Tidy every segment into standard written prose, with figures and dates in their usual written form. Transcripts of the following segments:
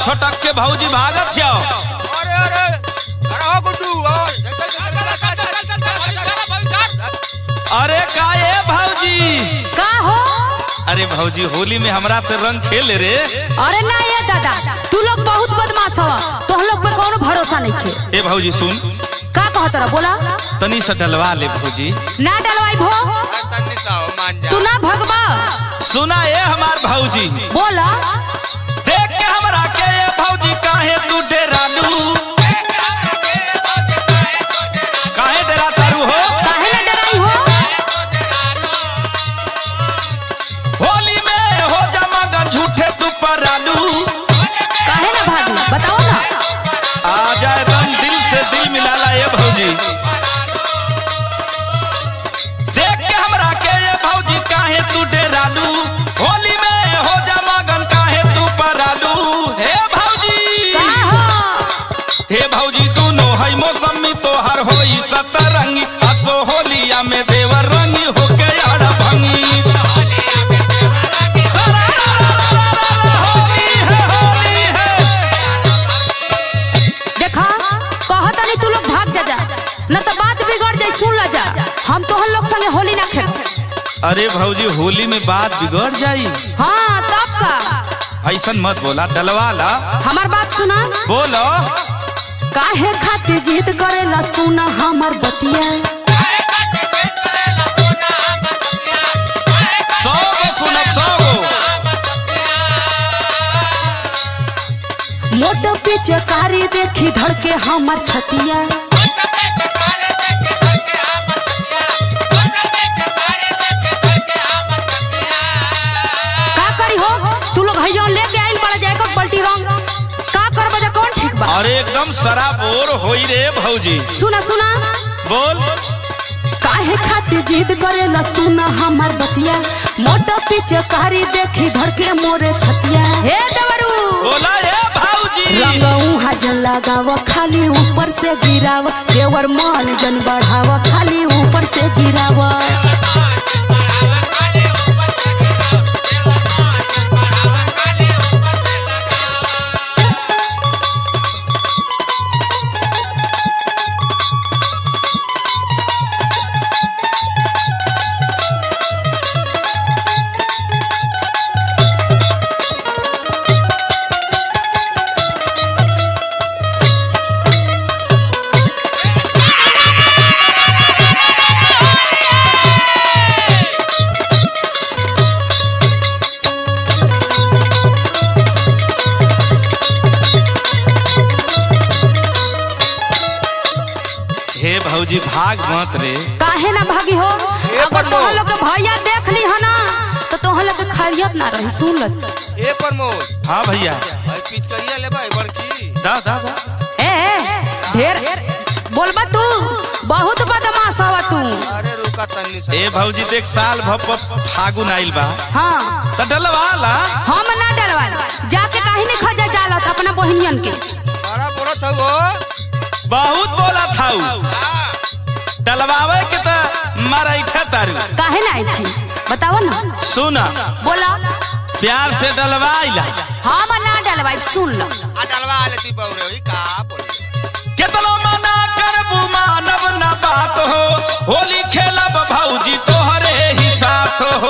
छोटक के भौजी भागत छो। अरे अरे अरे हो गुड्डू अरे का ए भौजी का हो? अरे भौजी होली में हमरा से रंग खेले रे। अरे ना ये दादा तू लोग बहुत बदमाश हवा, तो लोग पे कोनो भरोसा नहीं खे। ए भौजी सुन का कहत रहा बोला? तनी से डलवा ले भौजी। ना डलवाई भो, तू ना भगवा। सुना ए हमार भौजी बोला देख के हमरा के ए भौजी काहे तू डेरालू, काहे डेरा तारू हो? काहे ना डराई हो? होली में हो जा मगन झूठे तू परालू। काहे ना भागी बताओ ना। आ जाए दम दिल से दिल मिलाला ए भौजी। देख के हमरा के ए भौजी काहे तू डेरालू, होली में हो जा मगन काहे तू परालू। हे भौजी का हो? हे भौजी दोनों है मौसमी तोहर होई सतरंगी, असो होलिया में देवर रंगी होके आड़ भंगी। होली है देखा कहता नहीं तू लोग भाग जा न तो बात बिगड़ जाए। सुन ला जा, हम तोहन लोग संगे होली ना खेल। अरे भौजी होली में बात बिगड़ जाई। हाँ तब का? ऐसन मत बोला, डलवा ला। हमार बात सुना। बोलो काहे खातिर जिद करेला सुना हमर बतिया। सौ गो सुनब सौ गो। मोटो पीछे कारी देखी धड़के हमर छतिया। का करी हो तू लोग है जौन लेके आइल बड़ा जाए को पलटी रंग का कर बजा कौन ठीक बा? अरे एकदम सराबोर होई रे भौजी। सुना सुना बोल काहे खातिर जिद करेला सुना हमर बतिया। मोटो पीछे कारी देखी धड़के मोरे छतिया। हे देवरू बोला ए भौजी। रंगऊ हजन लगावा खाली ऊपर से गिरावा, देवर मान जन बढ़ावा खाली ऊपर से गिरावा। हे भौजी भाग मत रे। काहे ना भागी हो? अगर तोहन लोग के भैया देख ली है ना तो तोहन लोग के खैरियत ना रही। सुन ल ए प्रमोद हाँ भैया भाई पिचकरिया ले भाई बड़की दा दा दा। ए ढेर बोलबा तू बहुत बदमाश हवा तू। अरे रुका तन्नी से ए भौजी देख साल भप फागुन आइल बा हाँ त डलवा ला। हम ना डरवा जाके काहे नहीं खजा जालत अपना बहनियन के। बड़ा बोलत हो वो बहुत बोला था डलवावे के त मरैठा तारू। काहे ना आई थी बताओ ना। सुना बोला प्यार से डलवाइला। हम ना डलवाई। सुन लो आ डलवा लेती बौरे होई का बोली। कितना मना करबू मानव ना बात हो, होली खेलब भौजी तोहरे ही साथ हो।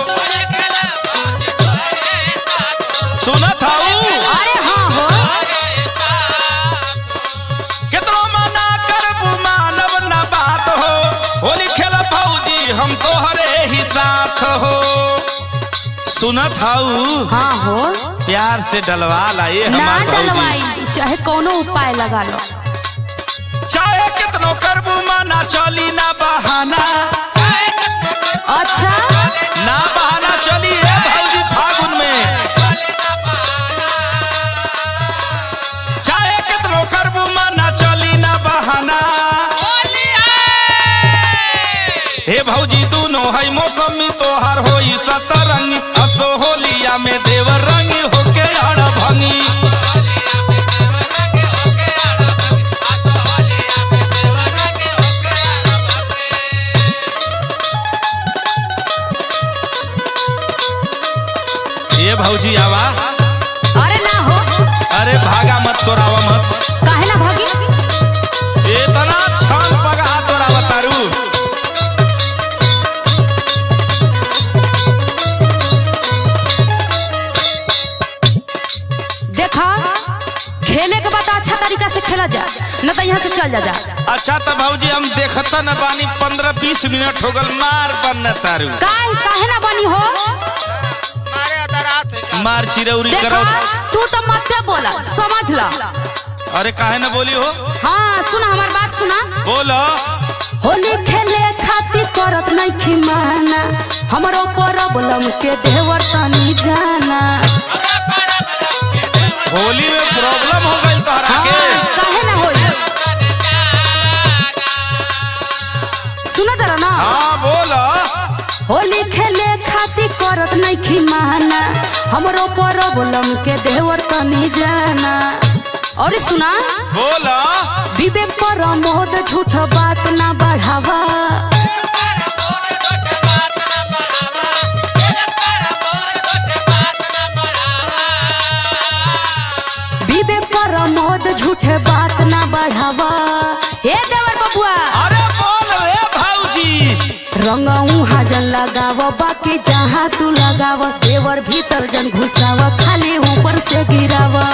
सुनत हूँ अरे हाँ हो कितना मना करबू मानव ना बात हो, होली खेलब भौजी हम तोहरे ही साथ हो। सुनत हूँ हाँ हो प्यार से डलवा ला ये ना हमार भौजी। डलवाई चाहे कोनो उपाय लगा लो। चाहे कितनो करबू माना चली ना बहाना। अच्छा ना बहाना चली है भौजी फागुन में। चाहे कितनो करबू माना चली ना बहाना। हे भौजी दोनों है मौसमी तोहर होई सतरंगी, असो होलिया में देवर रंगी होके आड़ भंगी। ये भौजी आवा। अरे ना हो अरे तोरावा मत। काहे ना भागी? इतना छन पगा तोरा बतारू। देखा खेले के बाद अच्छा तरीका से खेला जा, न तो यहाँ से चल जा। अच्छा तो भौजी हम देखता न बानी 15-20 मिनट हो गल मार बन तारू। काहे ना बनी हो? मारे अदरात है का? मार चिरौरी देखा करो। तू तो मत बोला, समझ ला। अरे काहे ना बोली हो? हाँ सुना हमार बात सुना। बोलो। होली खेले खातिर करत नहीं खिमाना, हमरो प्रॉब्लम के देवर तनी जाना। होली में प्रॉब्लम हो गई तोहरा के? काहे ना होई? सुना जरा ना। हाँ बोलो। होली खेले खातिर करत नहीं खिमाना, हमरो प्रॉब्लम के देवर तनी जाना। और सुना बोलो। विवेक पर मोद झूठ बात ना बढ़ावा। विवेक पर मोद झूठे बात ना बढ़ावा। हे देवर बबुआ। अरे बोल रे भौजी। रंगऊ हाजन लगाव, बाकी जहाँ तू लगाव, देवर भीतर जन घुसावा, खाली ऊपर से गिरावा।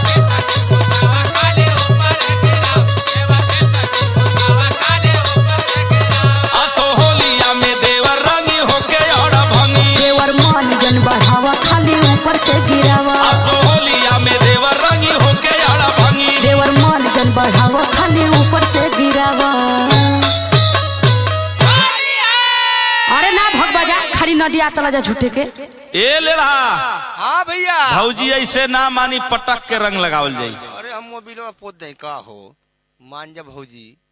असो होलिया में देवर रंगी होके और भंगी। देवर मन जन बढ़ावा, खाली ऊपर से गिरावा। असो होलिया में देवर रंगी होके और भंगी। देवर मन जन बढ़ावा, खाली ऊपर से गिरावा। अरे ना भग बजा, खाली नडिया तला जा झूठे के। ए ले रहा। हाँ भैया। भौजी ऐसे ना मानी, पटक के रंग लगावल जाई। अरे हम मोबिल में पोत दे का हो, मान जा भौजी।